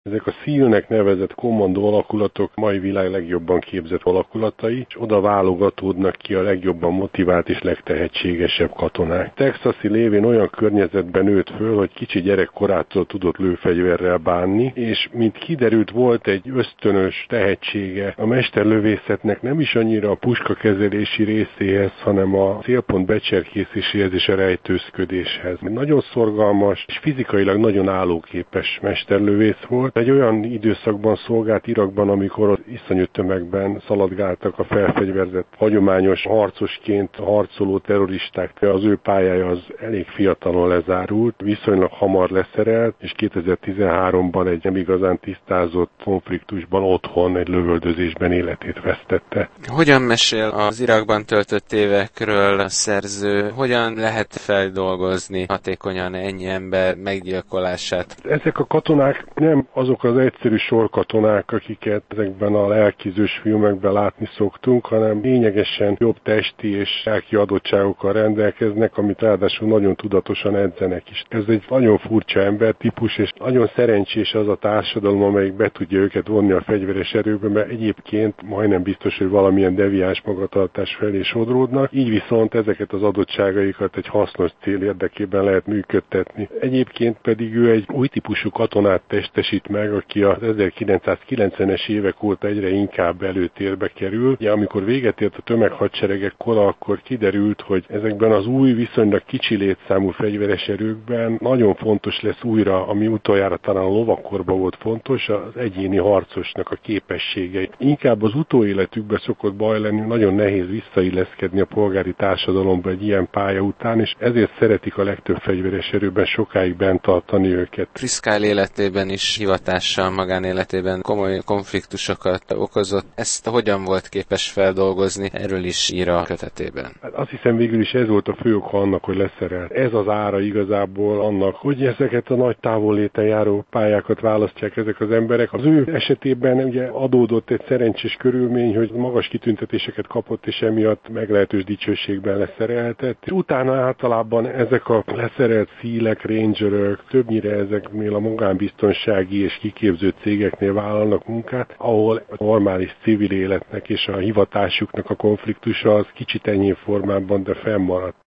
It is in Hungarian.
Ezek a SEAL-nek nevezett kommandó alakulatok mai világ legjobban képzett alakulatai, és oda válogatódnak ki a legjobban motivált és legtehetségesebb katonák. Texasi lévén olyan környezetben nőtt föl, hogy kicsi gyerekkorától tudott lőfegyverrel bánni, és mint kiderült, volt egy ösztönös tehetsége a mesterlövészetnek nem is annyira a puskakezelési részéhez, hanem a célpont becserkészéséhez és a rejtőzködéshez. Nagyon szorgalmas és fizikailag nagyon állóképes mesterlövész volt. Egy olyan időszakban szolgált Irakban, amikor az iszonyú tömegben szaladgáltak a felfegyverzett, hagyományos harcosként harcoló terroristák. Az ő pályája az elég fiatalon lezárult, viszonylag hamar leszerelt, és 2013-ban egy nem igazán tisztázott konfliktusban otthon, egy lövöldözésben életét vesztette. Hogyan mesél az Irakban töltött évekről a szerző? Hogyan lehet feldolgozni hatékonyan ennyi ember meggyilkolását? Ezek a katonák nem azok az egyszerű sorkatonák, akiket ezekben a lelkizős filmekben látni szoktunk, hanem lényegesen jobb testi és lelki adottságokkal rendelkeznek, amit ráadásul nagyon tudatosan edzenek is. Ez egy nagyon furcsa embertípus, és nagyon szerencsés az a társadalom, amelyik be tudja őket vonni a fegyveres erőbe, mert egyébként majdnem biztos, hogy valamilyen deviáns magatartás felé sodródnak, így viszont ezeket az adottságaikat egy hasznos cél érdekében lehet működtetni. Egyébként pedig ő egy új típusú katonát testesít meg, aki az 1990-es évek óta egyre inkább előtérbe kerül. Ugye, amikor véget ért a tömeghadseregek kora, akkor kiderült, hogy ezekben az új, viszonylag kicsi létszámú fegyveres erőkben nagyon fontos lesz újra, ami utoljára talán a lovakkorban volt fontos, az egyéni harcosnak a képességeit. Inkább az utóéletükben szokott baj lenni, nagyon nehéz visszailleszkedni a polgári társadalomba egy ilyen pálya után, és ezért szeretik a legtöbb fegyveres erőben sokáig bent tartani őket. Chris Kyle életében is hivatással, magánéletében komoly konfliktusokat okozott. Ezt hogyan volt képes feldolgozni? Erről is ír a kötetében. Hát azt hiszem végül is ez volt a fő oka annak, hogy leszerelt. Ez az ára igazából annak, hogy ezeket a nagy távolléten járó pályákat választják ezek az emberek. Az ő esetében ugye adódott egy szerencsés körülmény, hogy magas kitüntetéseket kapott, és emiatt meglehetős dicsőségben leszereltett. És utána általában ezek a leszerelt SEAL-ek, rangerök többnyire ezeknél a magánbiztonsági és kiképző cégeknél vállalnak munkát, ahol a normális civil életnek és a hivatásuknak a konfliktusa az kicsit enyhén formában, de fennmaradt.